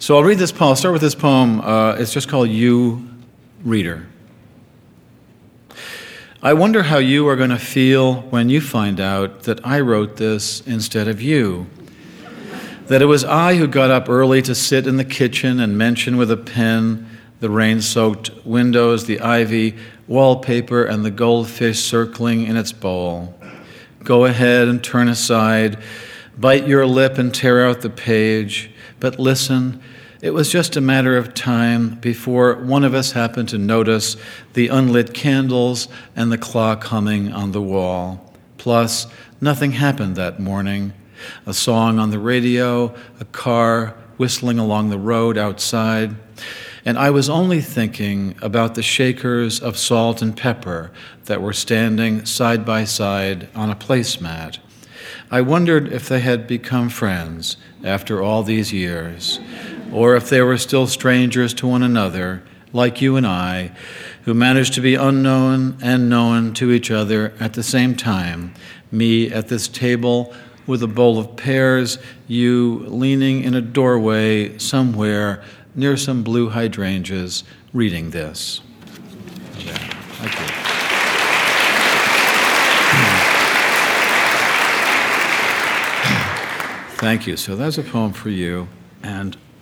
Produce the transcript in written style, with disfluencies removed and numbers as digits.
So I'll read this poem. I'll start with this poem. It's just called You, Reader. I wonder how you are going to feel when you find out that I wrote this instead of you. That it was I who got up early to sit in the kitchen and mention with a pen the rain-soaked windows, the ivy, wallpaper, and the goldfish circling in its bowl. Go ahead and turn aside, bite your lip and tear out the page. But listen, it was just a matter of time before one of us happened to notice the unlit candles and the clock humming on the wall. Plus, nothing happened that morning. A song on the radio, a car whistling along the road outside. And I was only thinking about the shakers of salt and pepper that were standing side by side on a placemat. I wondered if they had become friends after all these years, or if they were still strangers to one another, like you and I, who managed to be unknown and known to each other at the same time, me at this table with a bowl of pears, you leaning in a doorway somewhere near some blue hydrangeas, reading this. Yeah, thank you. Thank you. So that's a poem for you, and